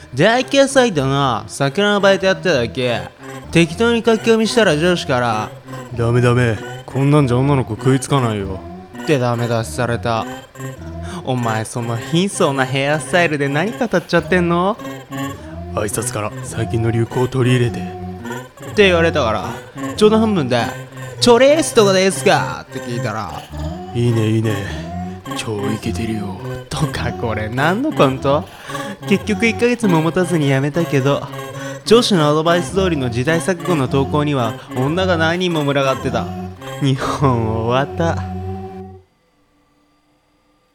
大決サイトの桜のバイトやってただけ。適当に書き込みしたら上司からダメダメ、こんなんじゃ女の子食いつかないよってダメ出しされた。お前その貧相なヘアスタイルで何語っちゃってんの挨拶から最近の流行を取り入れてって言われたから、ちょうど半分でチョレースとかですかって聞いたら、 いいねいいね、超イケてるよとかこれ何のコント。結局1ヶ月も持たずに辞めたけど、上司のアドバイス通りの時代錯誤の投稿には女が何人も群がってた。日本終わった。